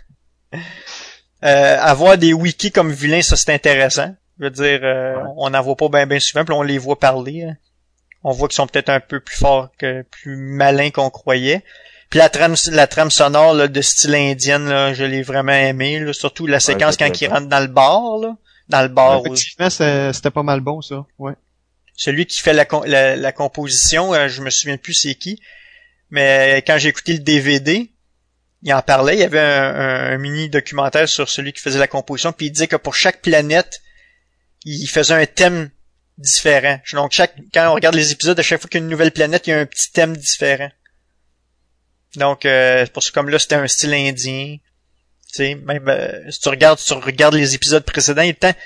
Avoir des wikis comme vilains, ça c'est intéressant. Je veux dire, on n'en voit pas bien souvent, puis on les voit parler. Hein. On voit qu'ils sont peut-être un peu plus forts plus malins qu'on croyait. Puis la trame sonore là, de style indienne, là, je l'ai vraiment aimé, là, surtout la séquence quand il rentre dans le bar, là. Dans le bar. Effectivement, c'était pas mal bon, ça. Ouais. Celui qui fait la composition, je me souviens plus c'est qui, mais quand j'ai écouté le DVD, il en parlait, il y avait un mini documentaire sur celui qui faisait la composition, puis il disait que pour chaque planète, il faisait un thème différent. Donc quand on regarde les épisodes, à chaque fois qu'il y a une nouvelle planète, il y a un petit thème différent. Donc c'est pour ça comme là c'était un style indien. Tu sais, même si tu regardes les épisodes précédents, il y a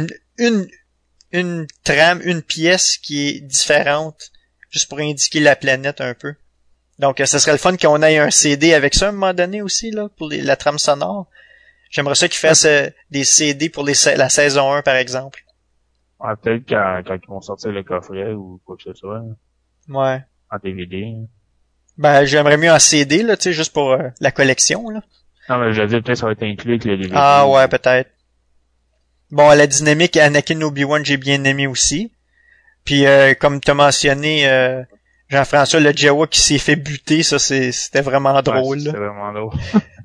une trame, une pièce qui est différente, juste pour indiquer la planète un peu. Donc, ça serait le fun qu'on ait un CD avec ça à un moment donné aussi, là, pour la trame sonore. J'aimerais ça qu'ils fassent des CD pour la saison 1, par exemple. Ouais, peut-être quand ils vont sortir le coffret ou quoi que ce soit. Ouais. En DVD. Hein. Ben, j'aimerais mieux en CD, là, tu sais, juste pour la collection, là. Non, mais je veux dire, peut-être ça va être inclus avec le DVD. Ah ouais, peut-être. Bon, la dynamique Anakin Obi-Wan, j'ai bien aimé aussi. Puis, comme tu as mentionné... Jean-François le Jawa qui s'est fait buter, ça c'était vraiment drôle. C'était vraiment drôle.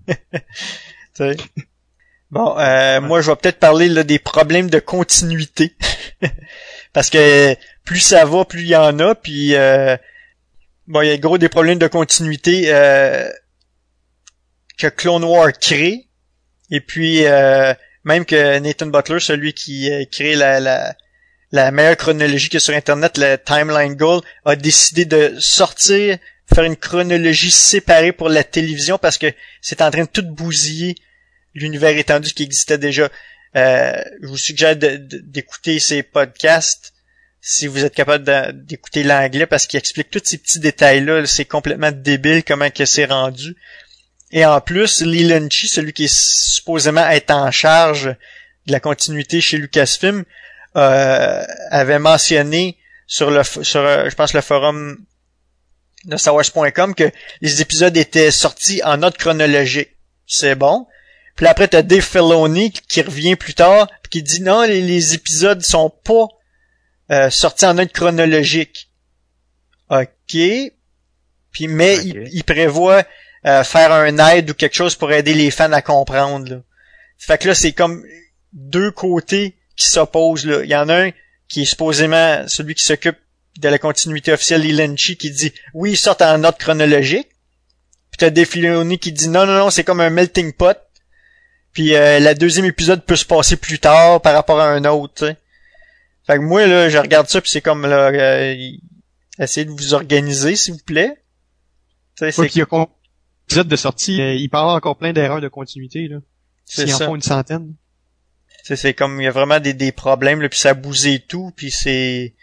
Bon, moi je vais peut-être parler là, des problèmes de continuité. Parce que plus ça va, plus il y en a, puis bon, il y a gros des problèmes de continuité que Clone Wars crée. Et puis même que Nathan Butler, celui qui crée la meilleure chronologie que sur Internet, le Timeline Goal, a décidé de faire une chronologie séparée pour la télévision parce que c'est en train de tout bousiller l'univers étendu qui existait déjà. Je vous suggère d'écouter ces podcasts si vous êtes capable d'écouter l'anglais parce qu'il explique tous ces petits détails-là. C'est complètement débile comment que c'est rendu. Et en plus, Lee Lynch, celui qui est supposément être en charge de la continuité chez Lucasfilm, avait mentionné sur je pense le forum de StarWars.com que les épisodes étaient sortis en ordre chronologique. C'est bon. Puis après t'as Dave Filoni qui revient plus tard puis qui dit non, les épisodes sont pas sortis en ordre chronologique. OK. Puis mais okay. Il prévoit faire un aide ou quelque chose pour aider les fans à comprendre là. Fait que là c'est comme deux côtés qui s'opposent là. Il y en a un qui est supposément celui qui s'occupe de la continuité officielle, Lee Lynch, qui dit oui, ils sortent en ordre chronologique. Puis t'as Dave Filoni qui dit non, c'est comme un melting pot. Puis le deuxième épisode peut se passer plus tard par rapport à un autre. T'sais. Fait que moi là, je regarde ça puis c'est comme là, essayez de vous organiser s'il vous plaît. T'sais, c'est qu'il y a épisode de sortie, il peut y avoir encore plein d'erreurs de continuité là. S'ils en font une centaine. C'est comme il y a vraiment des problèmes là, puis ça bousille tout, puis c'est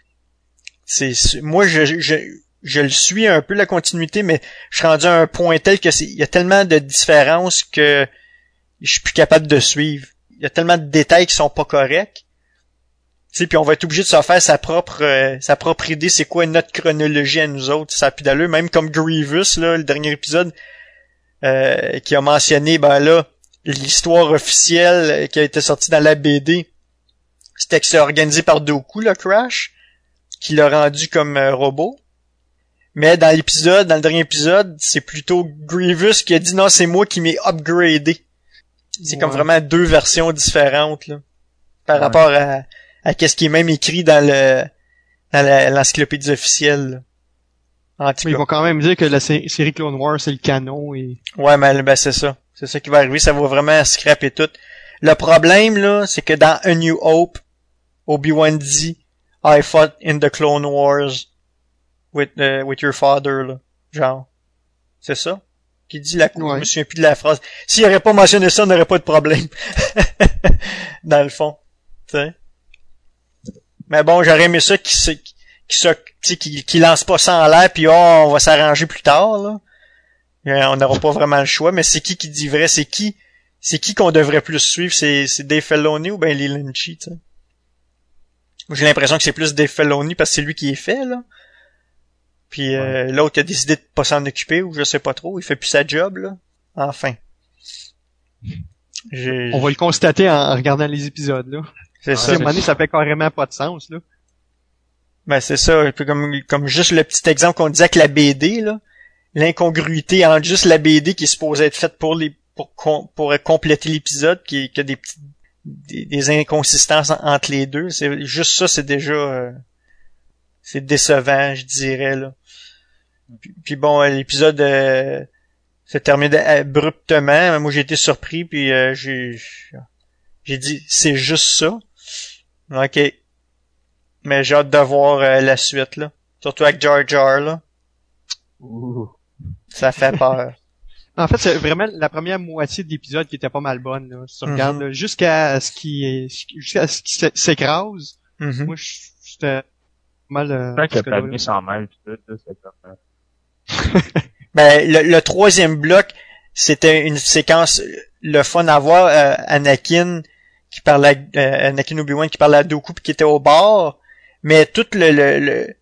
moi je le suis un peu la continuité, mais je suis rendu à un point tel que il y a tellement de différences que je suis plus capable de suivre. Il y a tellement de détails qui sont pas corrects. Tu sais, puis on va être obligé de se faire sa propre idée, c'est quoi notre chronologie à nous autres, ça a plus d'allure, même comme Grievous là, le dernier épisode qui a mentionné là l'histoire officielle qui a été sortie dans la BD, c'était que c'est organisé par Dooku, le Crash, qui l'a rendu comme robot. Mais dans le dernier épisode, c'est plutôt Grievous qui a dit non, c'est moi qui m'ai upgradé. C'est comme vraiment deux versions différentes, là. Par rapport à qu'est-ce qui est même écrit dans l'encyclopédie officielle, là. Mais ils vont quand même dire que la série Clone Wars, c'est le canon et... Ouais, mais ben c'est ça. C'est ça qui va arriver, ça va vraiment scraper tout. Le problème, là, c'est que dans A New Hope, Obi-Wan dit « I fought in the Clone Wars with your father », là. Genre. C'est ça? Qui dit je me souviens plus de la phrase. S'il aurait pas mentionné ça, on n'aurait pas de problème. Dans le fond. T'sais. Mais bon, j'aurais aimé ça qui lance pas ça en l'air puis on va s'arranger plus tard, là. On n'aura pas vraiment le choix, mais c'est qui dit vrai? C'est qui qu'on devrait plus suivre? C'est Dave Filoni ou ben Lee Lynch, tu sais? J'ai l'impression que c'est plus Dave Filoni parce que c'est lui qui est fait, là. Puis l'autre a décidé de pas s'en occuper, ou je sais pas trop. Il fait plus sa job, là. Enfin. On va le constater en regardant les épisodes, là. C'est ça. À un moment donné, ça fait carrément pas de sens, là. Ben, c'est ça. Un peu comme juste le petit exemple qu'on disait avec la BD, là. L'incongruité entre juste la BD qui est supposée être faite pour compléter l'épisode, qui a des inconsistances entre les deux. C'est juste ça, c'est déjà c'est décevant, je dirais, là. Puis bon, l'épisode se termine abruptement. Moi, j'ai été surpris, puis j'ai dit c'est juste ça. OK. Mais j'ai hâte de voir la suite, là. Surtout avec Jar Jar, là. Ouh. Ça fait peur. En fait, c'est vraiment la première moitié de l'épisode qui était pas mal bonne, là. Si tu regardes, là, jusqu'à ce qu'il s'écrase. Moi, j'étais mal, C'est qu'il a palmé 100 mètres, tout, c'est comme, Ben, le troisième bloc, c'était une séquence, le fun à voir, Anakin qui parlait Anakin Obi-Wan qui parlait à Dooku pis qui était au bar, mais tout le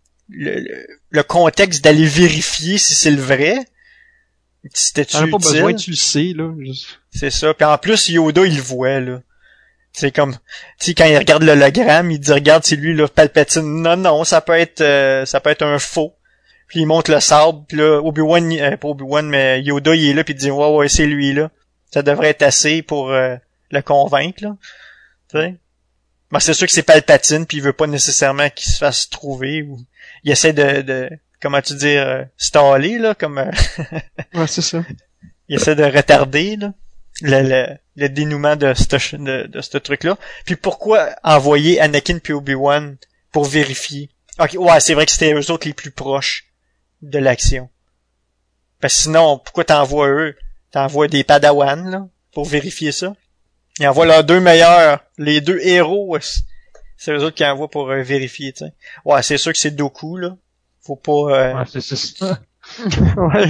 contexte d'aller vérifier si c'est le vrai, c'était-tu utile? T'en as pas besoin, tu le sais, là. C'est ça. Puis en plus, Yoda, il le voit, là. C'est comme, tu sais, quand il regarde l'hologramme, il dit, regarde, c'est lui, là, Palpatine. Non, ça peut être un faux. Puis il monte le sable, puis là, Obi-Wan, pas Obi-Wan, mais Yoda, il est là, puis il dit, ouais, c'est lui, là. Ça devrait être assez pour le convaincre, là. Tu sais? Ben, c'est sûr que c'est Palpatine, puis il veut pas nécessairement qu'il se fasse trouver, ou il essaie de comment tu dire, staller, là, comme... Ouais, c'est ça. Il essaie de retarder, là, le dénouement de ce truc-là. Puis pourquoi envoyer Anakin puis Obi-Wan pour vérifier? Ok, ouais, c'est vrai que c'était eux autres les plus proches de l'action. Parce que sinon, pourquoi t'envoies eux? T'envoies des Padawan, là, pour vérifier ça? Ils envoient leurs deux meilleurs, les deux héros, c'est eux autres qui envoient pour vérifier, tu sais. Ouais, c'est sûr que c'est Dooku, là. Faut pas... Ouais, c'est ça. Ouais.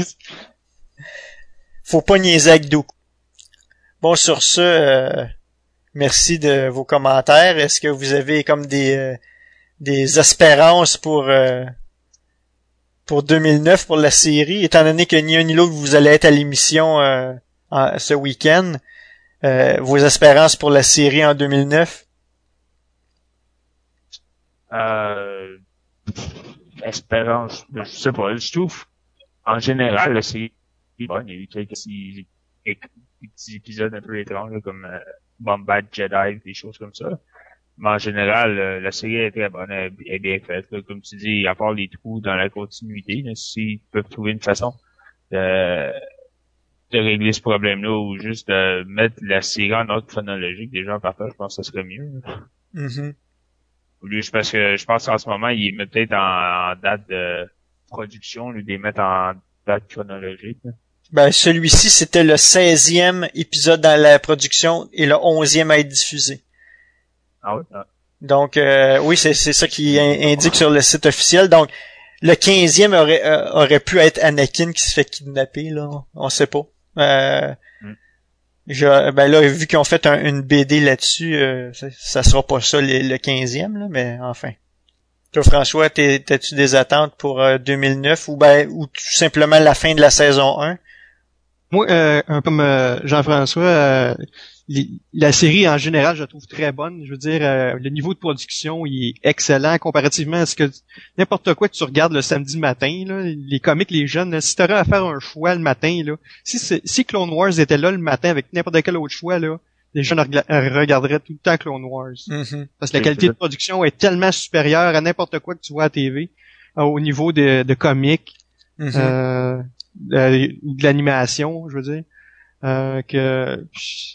Faut pas niaiser avec Dooku. Bon, sur ce, merci de vos commentaires. Est-ce que vous avez comme des espérances pour 2009 pour la série, étant donné que ni un ni l'autre vous allez être à l'émission ce week-end, vos espérances pour la série en 2009? Espérance, je sais pas, je trouve, en général, la série est bonne. Il y a eu quelques petits épisodes un peu étranges, là, comme Bombad Jedi, des choses comme ça. Mais en général, la série est très bonne, elle est bien faite. Là. Comme tu dis, à part les trous dans la continuité, là, s'ils peuvent trouver une façon de régler ce problème-là, ou juste de mettre la série en ordre chronologique, déjà en partage, je pense que ça serait mieux. Mm-hmm. Parce que je pense qu'en ce moment, il met peut-être en date de production, lui, des mettre en date chronologique. Là. Ben, celui-ci, c'était le 16e épisode dans la production et le 11e à être diffusé. Ah oui? Ah. Donc, oui, c'est ça qui indique sur le site officiel. Donc, le 15e aurait pu être Anakin qui se fait kidnapper, là. On sait pas. Ben là, vu qu'ils ont fait une BD là-dessus, ça sera pas ça le 15e, là, mais enfin. Toi, François, t'as-tu des attentes pour 2009 ou tout simplement la fin de la saison 1? Moi, un peu comme Jean-François, la série en général, je la trouve très bonne. Je veux dire, le niveau de production, il est excellent comparativement à ce que n'importe quoi que tu regardes le samedi matin, là, les comics, les jeunes, là, si t'aurais à faire un choix le matin, là, si Clone Wars était là le matin avec n'importe quel autre choix, là, les jeunes regarderaient tout le temps Clone Wars. Mm-hmm. Parce que la qualité de production est tellement supérieure à n'importe quoi que tu vois à TV, au niveau de comics, Mm-hmm. de l'animation, je veux dire, que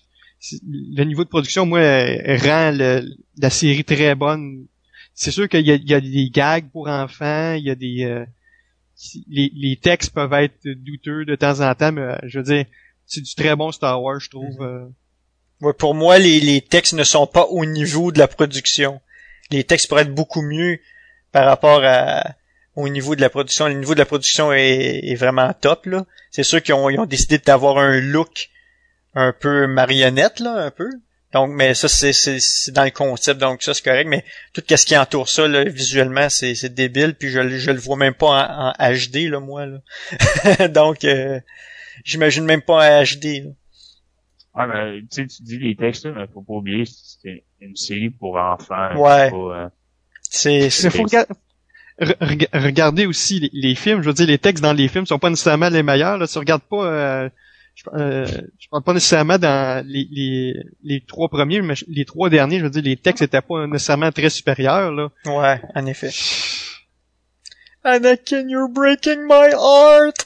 le niveau de production, moi, rend la série très bonne. C'est sûr qu'il y a des gags pour enfants, il y a des les textes peuvent être douteux de temps en temps, mais je veux dire, c'est du très bon Star Wars, je trouve. Ouais, pour moi, les textes ne sont pas au niveau de la production. Les textes pourraient être beaucoup mieux par rapport au niveau de la production. Le niveau de la production est vraiment top, là. C'est sûr qu'ils ont décidé d'avoir un look un peu marionnette, là, un peu. Donc, mais ça, c'est dans le concept, donc ça, c'est correct, mais tout ce qui entoure ça, là, visuellement, c'est débile, puis je le vois même pas en HD, là, moi, là. Donc, j'imagine même pas en HD, là. Ah, mais, tu sais, tu dis les textes, là, mais faut pas oublier, c'est une série pour enfants. Ouais. C'est faut regarder aussi les films. Je veux dire, les textes dans les films sont pas nécessairement les meilleurs. Là, tu regardes pas. Je parle pas nécessairement dans les trois premiers, mais les trois derniers. Je veux dire, les textes étaient pas nécessairement très supérieurs. Là. Ouais, en effet. Anakin, you're breaking my heart.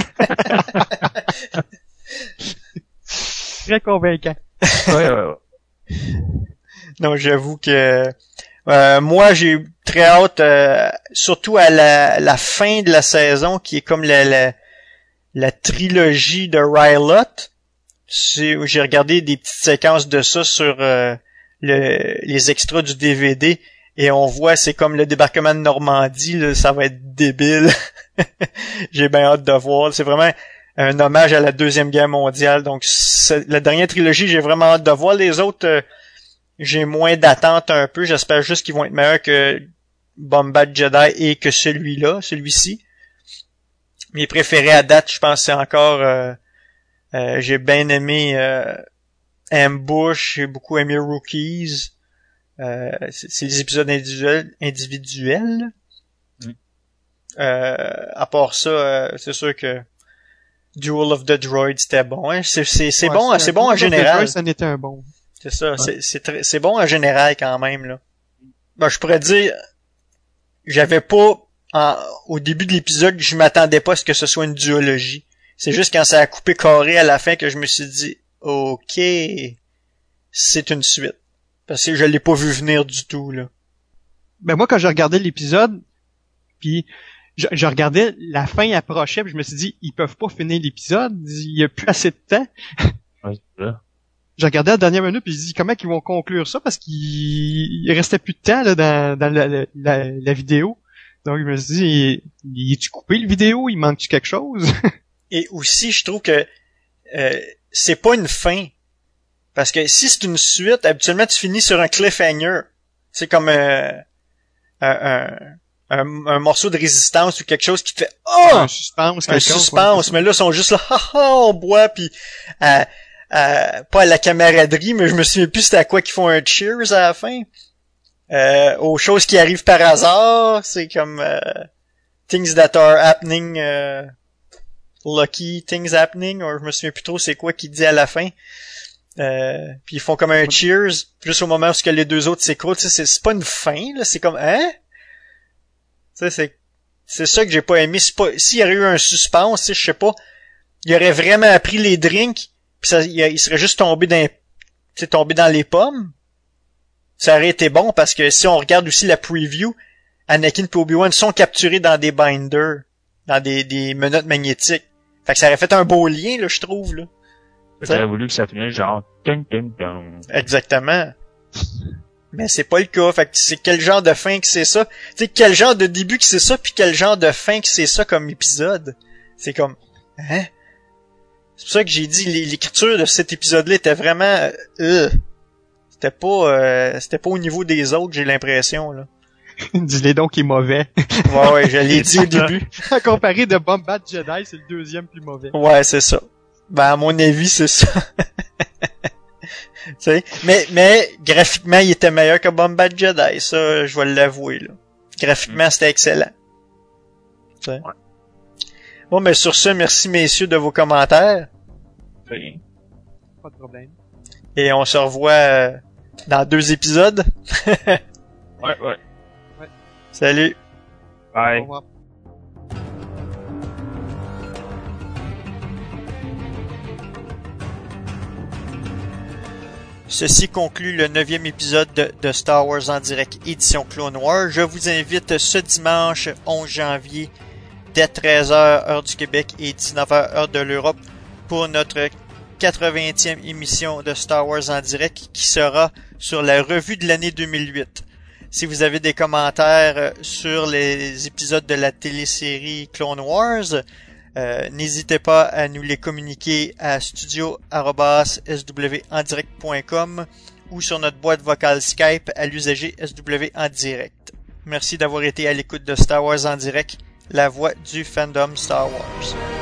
Très convaincant. ouais. Non, j'avoue que moi j'ai très hâte, surtout à la fin de la saison, qui est comme la trilogie de Rylot. J'ai regardé des petites séquences de ça sur les extras du DVD, et on voit c'est comme le débarquement de Normandie, là, ça va être débile. J'ai bien hâte de voir. C'est vraiment un hommage à la Deuxième Guerre mondiale. Donc la dernière trilogie, j'ai vraiment hâte de voir. Les autres, j'ai moins d'attente un peu. J'espère juste qu'ils vont être meilleurs que Boba Jedi et que celui-ci. Mes préférés à date, je pense, c'est encore j'ai bien aimé Ambush, j'ai beaucoup aimé Rookies. C'est les épisodes individuels. À part ça, c'est sûr que Duel of the Droids c'était bon. Hein? C'est bon, c'est bon en général. Ça n'était un bon. C'est ça, ouais. C'est bon en général quand même là. Ben, je pourrais dire, j'avais pas au début de l'épisode, je m'attendais pas à ce que ce soit une duologie. C'est juste quand ça a coupé carré à la fin que je me suis dit, ok, c'est une suite. Parce que je l'ai pas vu venir du tout là. Ben moi quand j'ai regardé l'épisode, puis je regardais la fin approchait, puis je me suis dit, ils peuvent pas finir l'épisode, il y a plus assez de temps. Ouais, c'est ça. J'ai regardé à la dernière minute, puis je dis comment ils vont conclure ça, parce qu'il restait plus de temps là dans la vidéo. Donc je me suis dit, il est-tu coupé le vidéo, il manque-tu quelque chose? Et aussi, je trouve que c'est pas une fin. Parce que si c'est une suite, habituellement tu finis sur un cliffhanger. C'est comme un morceau de résistance ou quelque chose qui te fait un suspense, mais là ils sont juste là on boit puis pas à la camaraderie, mais je me souviens plus c'était à quoi qu'ils font un cheers à la fin. Aux choses qui arrivent par hasard, c'est comme things that are happening, lucky things happening, ou je me souviens plus trop c'est quoi qu'il dit à la fin. Puis ils font comme un cheers juste au moment où que les deux autres s'écroulent. C'est pas une fin là, c'est comme c'est ça que j'ai pas aimé. S'il y aurait eu un suspense, je sais pas, il aurait vraiment appris les drinks, puis il serait juste tombé dans les pommes. Ça aurait été bon parce que si on regarde aussi la preview, Anakin et Obi-Wan sont capturés dans des binders, dans des menottes magnétiques. Fait que ça aurait fait un beau lien là, je trouve là. J'aurais voulu que ça finisse genre tum tum tum. Exactement. Mais c'est pas le cas. Fait que c'est quel genre de fin que c'est ça? Tu sais, quel genre de début que c'est ça, puis quel genre de fin que c'est ça comme épisode? C'est comme, hein? C'est pour ça que j'ai dit, l'écriture de cet épisode-là était vraiment, c'était pas au niveau des autres, j'ai l'impression, là. Dis-les donc qu'il est mauvais. Ouais, je l'ai dit au début. À comparer de Boba Jedi, c'est le deuxième plus mauvais. Ouais, c'est ça. Ben, à mon avis, c'est ça. Tu sais, mais graphiquement, il était meilleur que Boba Jedi, ça, je vais l'avouer, là. Graphiquement, c'était excellent. Tu sais. Ouais. Bon, mais sur ce, merci messieurs de vos commentaires. Oui. Pas de problème. Et on se revoit dans 2 épisodes. Ouais. Salut. Bye. Au revoir. Ceci conclut le 9e épisode de Star Wars en direct édition Clone Wars. Je vous invite ce dimanche 11 janvier dès 13h heure du Québec et 19h heure de l'Europe pour notre 80e émission de Star Wars en direct qui sera sur la revue de l'année 2008. Si vous avez des commentaires sur les épisodes de la télésérie Clone Wars, N'hésitez pas à nous les communiquer à studio@swandirect.com ou sur notre boîte vocale Skype à l'usager SW en direct. Merci d'avoir été à l'écoute de Star Wars en direct, la voix du fandom Star Wars.